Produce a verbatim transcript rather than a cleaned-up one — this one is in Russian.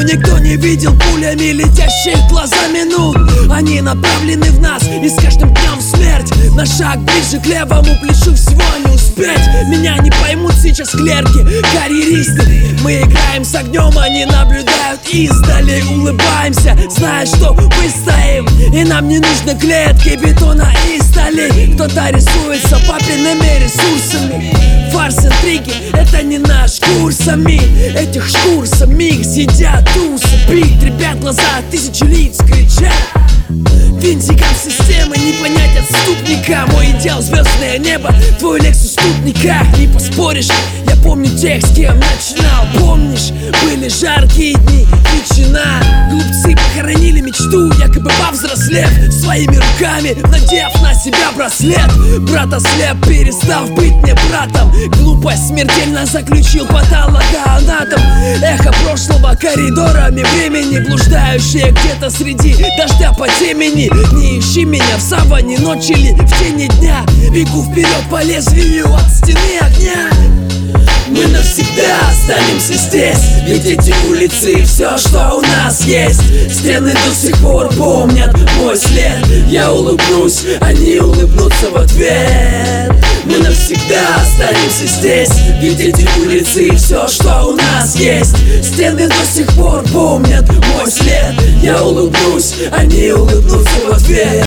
спину. Никто не видел пулями летящих глаза минут. Они направлены в нас, и с каждым днем смерть. На шаг ближе к левому плечу, всего не успеть. Меня не поймут сейчас клерки, карьеристы. Мы играем с огнем, они наблюдают издали. Улыбаемся, зная, что выстоим. И нам не нужны клетки бетона и стали. Кто-то рисуется папиными ресурсами. Фарс, интриги, это не наш курс. Сами этих шкур самих сидят тусы. Бит, ребят, глаза тысячи лиц кричат. Винтикам системы не понять отступника. Мой идеал звездное небо, твой Лексус в спутниках. Не поспоришь, я помню тех, с кем начинал. Помнишь, были жаркие дни, ветчина. Глупцы похоронили мечту, якобы повзрослев. Своими руками надев на себя браслет. Брат ослеп, перестав быть мне братом. Глупость смертельно заключил патологоанатом. Эхо прошлого коридорами времени, блуждающие где-то среди дождя по темени. Не ищи меня в саванне ночи или в тени дня. Бегу вперед по лезвию от стены огня. Мы навсегда останемся здесь, ведь эти улицы все, что у нас есть. Стены до сих пор помнят мой след. Я улыбнусь, они улыбнутся в ответ. Мы навсегда останемся здесь, ведь эти улицы все, что у нас есть. Стены до сих пор помнят мой след. Я улыбнусь, они улыбнутся в ответ.